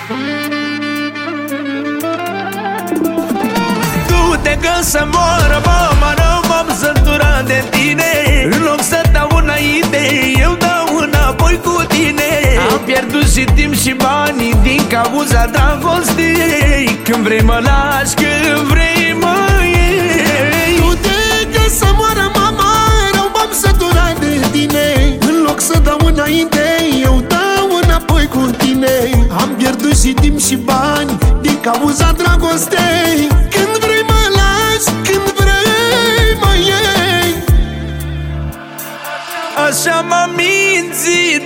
Du-te că să moară mama, rău m-am săturat de tine. În loc să dau înainte, eu dau înapoi cu tine. Am pierdut și timp și bani din cauza dragostei. Când vrei mă lași, când vrei mă iei. Du-te că să moară mama, rău m-am săturat de tine. În loc să dau înainte, eu dau înapoi cu tine. Am pierdut și timp și bani din cauza dragostei. Când vrei mă lași, când vrei mă iei. Așa m-am mințit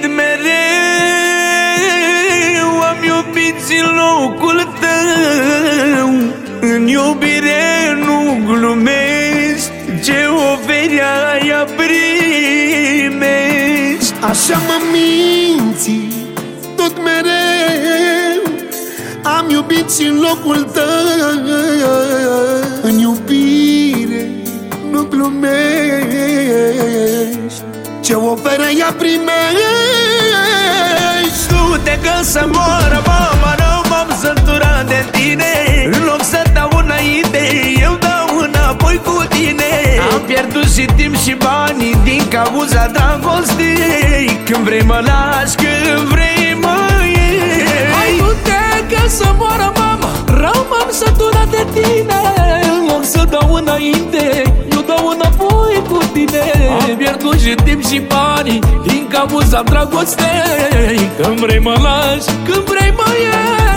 mereu, am iubit și în locul tău. În iubire nu glumești, ce oferi aia primești. Așa m-am mințit tot mereu, am iubit și în locul tău. În iubire nu glumești, ce oferă ea primești. Du-te că să moară mama, rău m-am săturat de tine. În loc să dau înainte, eu dau înapoi cu tine. Am pierdut și timp și bani din cauza dragostei. Când vrei mă lași, când vrei mă iei. Hai du-te că să moară mama, rău m-am săturat de tine. În loc să dau înainte, eu dau înapoi cu tine. Am pierdut și timp și bani din cauza dragostei. Când vrei mă lași, Când vrei mă iei.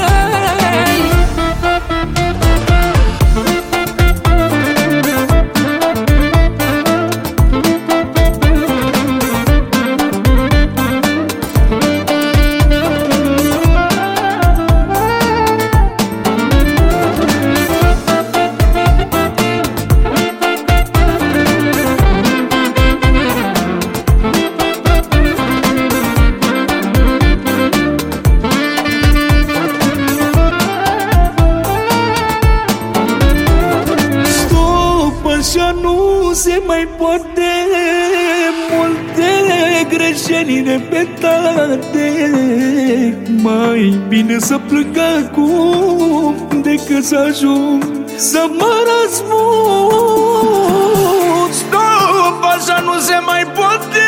așa nu se mai poate. Multe greșeli repetate, mai bine să plâng acum decât să ajung să mă răzbun. Stop, așa nu se mai poate.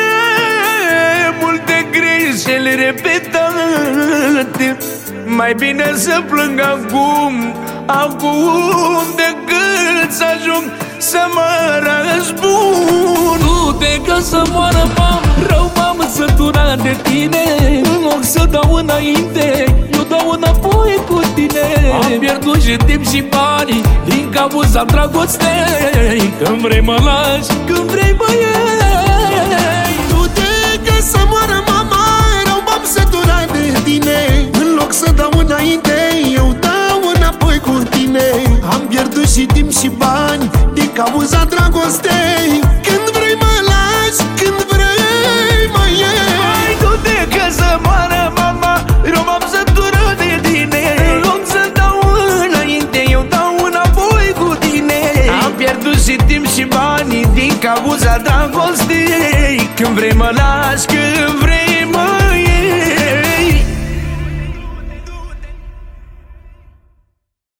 Multe greșeli repetate, mai bine să plâng acum decât să ajung să mă răzbun. Du-te că să moară mama, rău m-am săturat de tine. În loc să dau înainte, eu dau înapoi cu tine. Am pierdut și timp și bani din cauza dragostei. Când vrei mă lași, Când vrei mă iei. Du-te că să moară mama, rău m-am săturat de tine. În loc să dau înainte, eu dau înapoi cu tine. Am pierdut și timp și bani din cauza dragostei. Când vrei mă lași, când vrei mă iei. hai du-te că să moară mama, rău m-am săturat de tine. În loc să dau înainte, eu dau înapoi cu tine. Am pierdut și timp și bani din cauza dragostei. Când vrei mă lași, când vrei